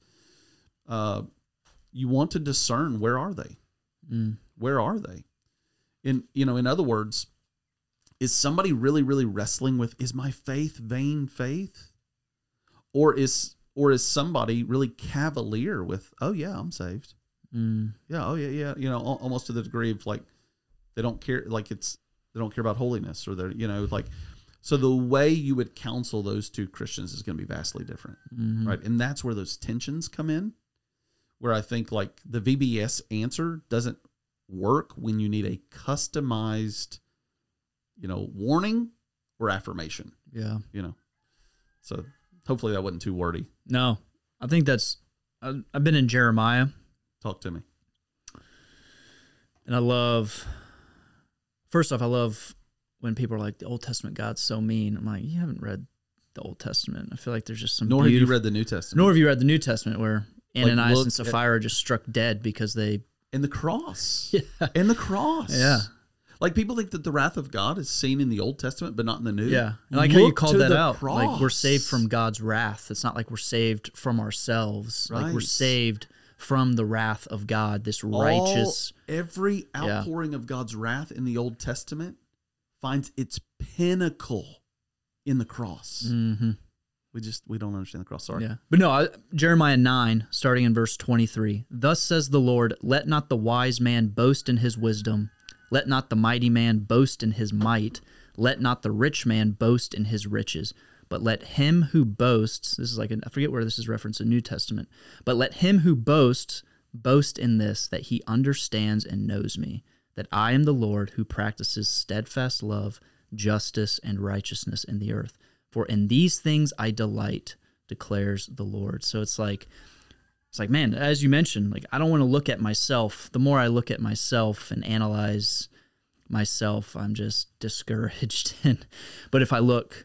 you want to discern, where are they? Where are they? In other words, is somebody really, really wrestling with, is my faith vain faith? Or is somebody really cavalier with, oh yeah, I'm saved. Yeah, oh yeah. Almost to the degree of like, they don't care, they don't care about holiness, or they're, so the way you would counsel those two Christians is going to be vastly different. Right. And that's where those tensions come in, where I think like the VBS answer doesn't work when you need a customized, warning or affirmation. Yeah. So hopefully that wasn't too wordy. No, I think I've been in Jeremiah. Talk to me. And I love when people are like, the Old Testament God's so mean. I'm like, you haven't read the Old Testament. I feel like there's just some Nor have you read the New Testament. Nor have you read the New Testament, where Ananias and Sapphira are just struck dead because they... In the cross. Yeah. In the cross. Yeah. Like people think that the wrath of God is seen in the Old Testament, but not in the New. Yeah. I like how you called that out. Cross. Like we're saved from God's wrath. It's not like we're saved from ourselves. Right. Like we're saved from the wrath of God, this righteous... Every outpouring of God's wrath in the Old Testament finds its pinnacle in the cross. We don't understand the cross. Sorry. Yeah. But no, Jeremiah 9, starting in verse 23. Thus says the Lord, let not the wise man boast in his wisdom. Let not the mighty man boast in his might. Let not the rich man boast in his riches. But let him who boasts, this is like, I forget where this is referenced in New Testament, but let him who boasts, boast in this, that he understands and knows me, that I am the Lord who practices steadfast love, justice, and righteousness in the earth. For in these things I delight, declares the Lord. So it's like, man, as you mentioned, like I don't want to look at myself. The more I look at myself and analyze myself, I'm just discouraged. But if I look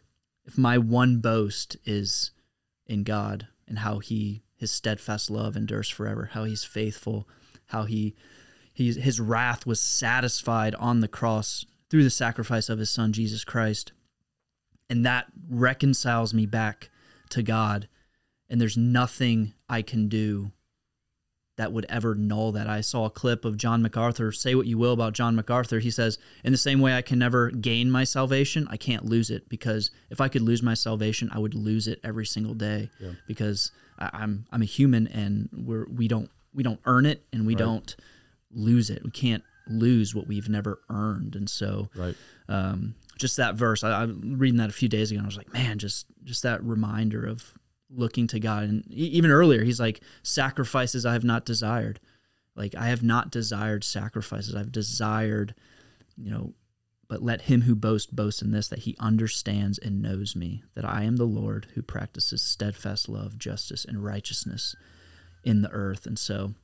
if my one boast is in God and how his steadfast love endures forever, how he's faithful, how his wrath was satisfied on the cross through the sacrifice of his son, Jesus Christ, and that reconciles me back to God, and there's nothing I can do that would ever null that. I saw a clip of John MacArthur. Say what you will about John MacArthur. He says, in the same way I can never gain my salvation, I can't lose it, because if I could lose my salvation, I would lose it every single day, because I'm a human, and we don't earn it, and we don't lose it. We can't lose what we've never earned. And so just that verse, I was reading that a few days ago, and I was like, man, just that reminder of looking to God. And even earlier, he's like, sacrifices I have not desired. Like, I have not desired sacrifices. I've desired, but let him who boasts boast in this, that he understands and knows me, that I am the Lord who practices steadfast love, justice, and righteousness in the earth. And so,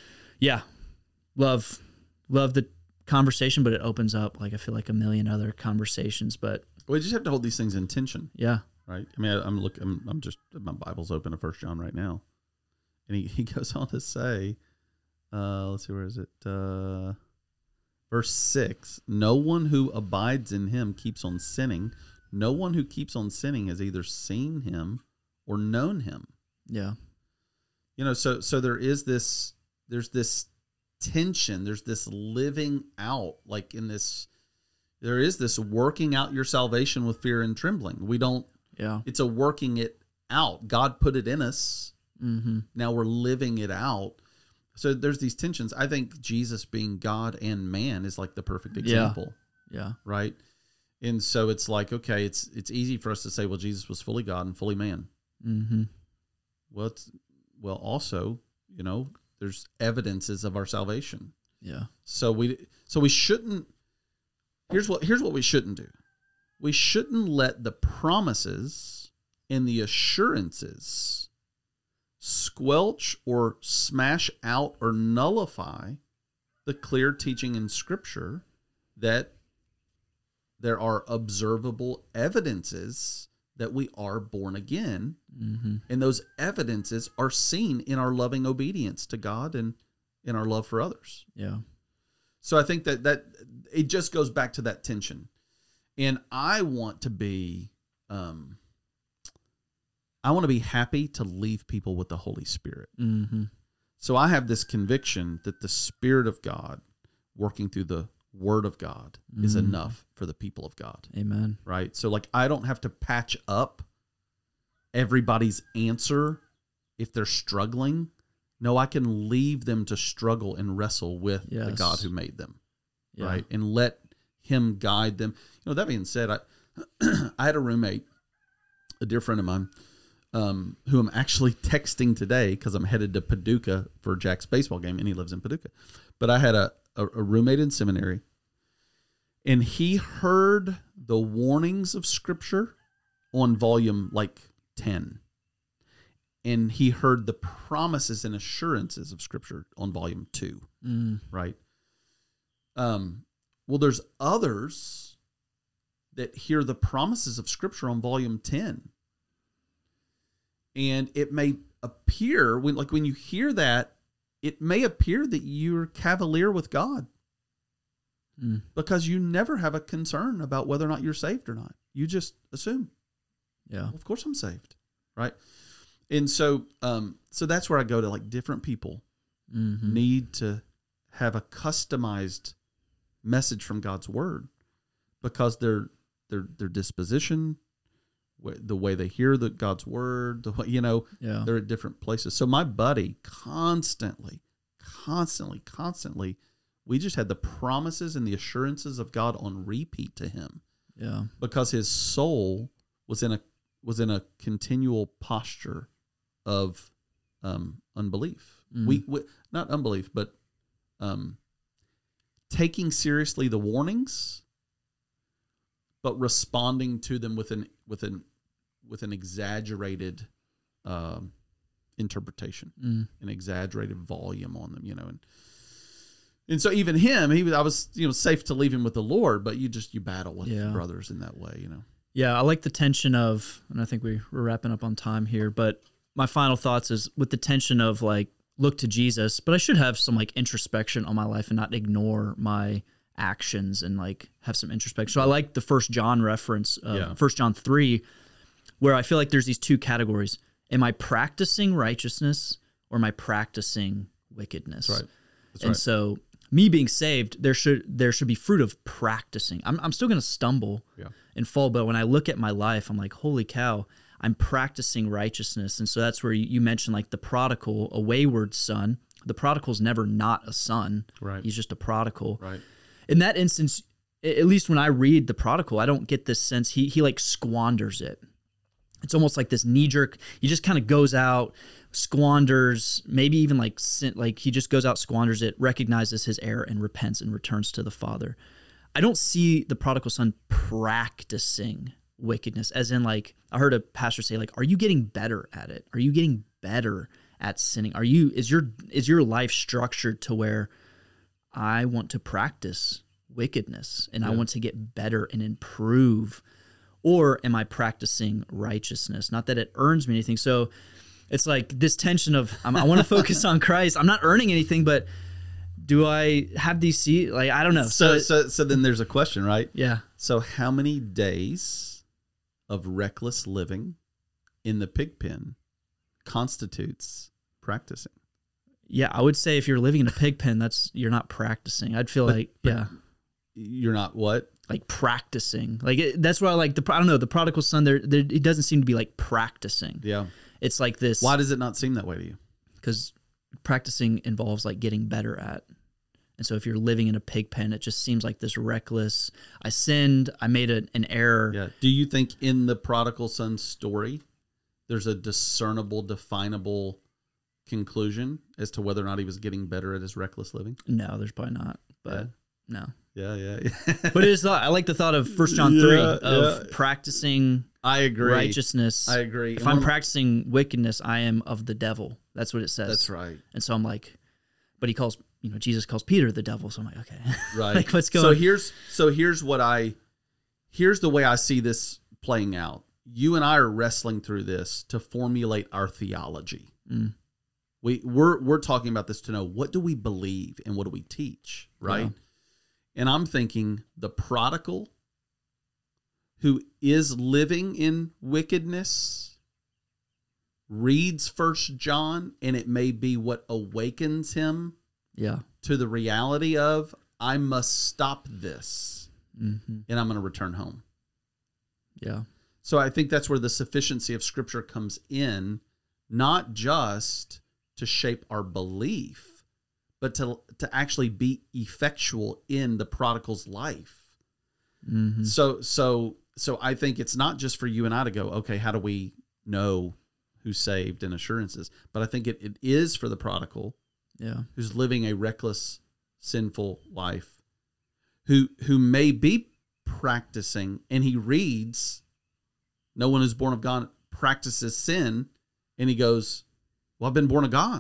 love the conversation, but it opens up, like, I feel like a million other conversations. But we just have to hold these things in tension. Yeah. Right. I mean, I'm just, my Bible's open to 1 John right now, and he goes on to say, let's see, where is it? Verse 6: no one who abides in him keeps on sinning. No one who keeps on sinning has either seen him or known him. Yeah. So there's this tension. There's this living out, like there is this working out your salvation with fear and trembling. It's a working it out. God put it in us. Mm-hmm. Now we're living it out. So there's these tensions. I think Jesus being God and man is like the perfect example. Yeah. Right. And so it's like, okay, it's easy for us to say, well, Jesus was fully God and fully man. Mm-hmm. Well, also, there's evidences of our salvation. Yeah. So we shouldn't. Here's what we shouldn't do. We shouldn't let the promises and the assurances squelch or smash out or nullify the clear teaching in Scripture that there are observable evidences that we are born again, and those evidences are seen in our loving obedience to God and in our love for others. Yeah. So I think that it just goes back to that tension. And I want to be happy to leave people with the Holy Spirit. Mm-hmm. So I have this conviction that the Spirit of God working through the Word of God is enough for the people of God. Amen. Right? So like, I don't have to patch up everybody's answer if they're struggling. No, I can leave them to struggle and wrestle with the God who made them. Yeah. Right? And let him guide them. That being said, I had a roommate, a dear friend of mine, who I'm actually texting today because I'm headed to Paducah for Jack's baseball game, and he lives in Paducah. But I had a roommate in seminary, and he heard the warnings of Scripture on volume 10. And he heard the promises and assurances of Scripture on volume 2. Right? Well, there's others that hear the promises of Scripture on volume 10. And it may appear, when you hear that, it may appear that you're cavalier with God. Because you never have a concern about whether or not you're saved or not. You just assume. Yeah. Of course I'm saved. Right? And so that's where I go to, different people need to have a customized message from God's Word, because their disposition, the way they hear God's Word, they're at different places. So my buddy constantly, we just had the promises and the assurances of God on repeat to him. Yeah. Because his soul was in a continual posture of unbelief. We not unbelief, but taking seriously the warnings, but responding to them with an exaggerated interpretation, an exaggerated volume on them, and so even him, I was safe to leave him with the Lord, but you battle with brothers in that way, Yeah, I like the tension of, and I think we're wrapping up on time here, but my final thoughts is with the tension of like, look to Jesus, but I should have some like introspection on my life and not ignore my actions and like have some introspection. So I like the 1 John reference, 1 John 3, where I feel like there's these two categories. Am I practicing righteousness or am I practicing wickedness? That's right. And so me being saved, there should be fruit of practicing. I'm still going to stumble and fall, but when I look at my life, I'm like, holy cow, I'm practicing righteousness. And so that's where you mentioned like the prodigal, a wayward son. The prodigal's never not a son. Right. He's just a prodigal. Right. In that instance, at least when I read the prodigal, I don't get this sense he like squanders it. It's almost like this knee jerk. He just kind of goes out, squanders, maybe even like he just goes out, squanders it, recognizes his error and repents and returns to the Father. I don't see the prodigal son practicing wickedness, as in like I heard a pastor say like, are you getting better at it? Are you getting better at sinning? Is your life structured to where I want to practice wickedness and I want to get better and improve? Or am I practicing righteousness? Not that it earns me anything. So it's like this tension of I want to focus on Christ. I'm not earning anything, but do I have these seeds? Like, I don't know. So then there's a question, right? Yeah. So how many days of reckless living in the pig pen constitutes practicing? Yeah, I would say if you're living in a pig pen, you're not practicing. I'd feel you're not what? Like practicing. Like that's why I like I don't know, the prodigal son there it doesn't seem to be like practicing. Yeah. It's like this. Why does it not seem that way to you? Because practicing involves like getting better at. And so if you're living in a pig pen, it just seems like this reckless, I sinned, I made an error. Yeah. Do you think in the prodigal son story, there's a discernible, definable conclusion as to whether or not he was getting better at his reckless living? No, there's probably not. But no. Yeah. But it is I like the thought of 1 John 3 of practicing I agree. righteousness. I agree. If I'm practicing wickedness, I am of the devil. That's what it says. That's right. And so I'm like, but Jesus calls Peter the devil. So I'm like, okay. Right. Like what's going on? Here's the way I see this playing out. You and I are wrestling through this to formulate our theology. Mm. We're talking about this to know what do we believe and what do we teach, right? Yeah. And I'm thinking the prodigal who is living in wickedness reads 1 John, and it may be what awakens him to the reality of, I must stop this, and I'm going to return home. Yeah. So I think that's where the sufficiency of Scripture comes in, not just to shape our belief, but to actually be effectual in the prodigal's life. Mm-hmm. So I think it's not just for you and I to go, okay, how do we know who's saved and assurances? But I think it is for the prodigal, who's living a reckless, sinful life, who may be practicing, and he reads, no one who's born of God practices sin, and he goes, well, I've been born of God.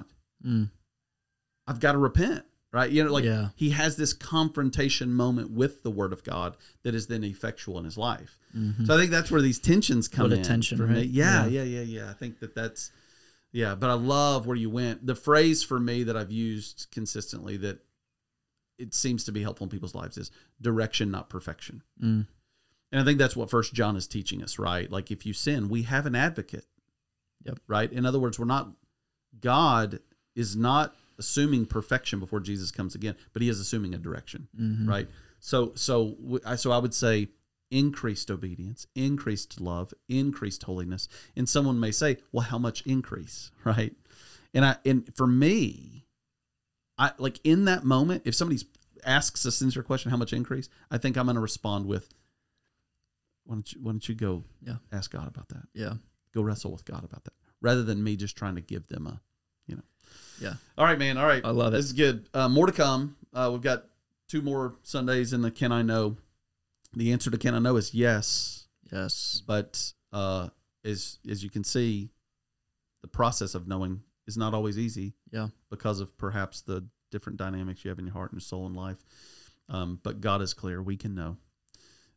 I've got to repent, right? He has this confrontation moment with the Word of God that is then effectual in his life. Mm-hmm. So I think that's where these tensions come in. Tension, for right? me. Yeah. I think that's, but I love where you went. The phrase for me that I've used consistently that it seems to be helpful in people's lives is direction, not perfection. And I think that's what 1 John is teaching us, right? Like if you sin, we have an advocate, right? In other words, God is not assuming perfection before Jesus comes again, but he is assuming a direction, right? So I would say increased obedience, increased love, increased holiness. And someone may say, well, how much increase, right? And for me, I like in that moment, if somebody asks a sincere question, how much increase, I think I'm going to respond with, why don't you go ask God about that? Yeah. Go wrestle with God about that, rather than me just trying to give them a. Yeah. All right, man. All right. I love it. This is good. More to come. We've got 2 more Sundays in the Can I Know. The answer to Can I Know is yes. Yes. But as you can see, the process of knowing is not always easy. Yeah. Because of perhaps the different dynamics you have in your heart and soul and life. But God is clear. We can know.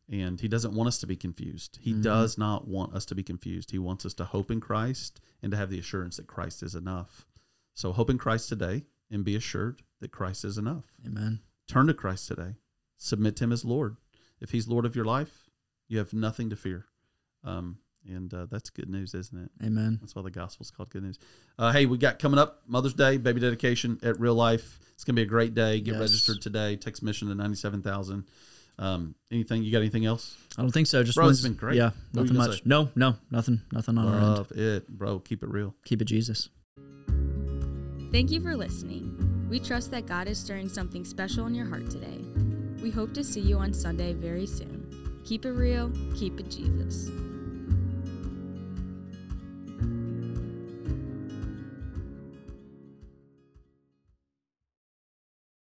And he doesn't want us to be confused. He does not want us to be confused. He wants us to hope in Christ and to have the assurance that Christ is enough. So hope in Christ today and be assured that Christ is enough. Amen. Turn to Christ today. Submit to him as Lord. If he's Lord of your life, you have nothing to fear. And that's good news, isn't it? Amen. That's why the gospel's called good news. Hey, we got coming up Mother's Day, baby dedication at Real Life. It's going to be a great day. Get registered today. Text mission to 97,000. Anything? You got anything else? I don't think so. Just bro, it's been great. Yeah, nothing much. Say? No, nothing on our end. Love it, bro. Keep it real. Keep it Jesus. Thank you for listening. We trust that God is stirring something special in your heart today. We hope to see you on Sunday very soon. Keep it real. Keep it Jesus.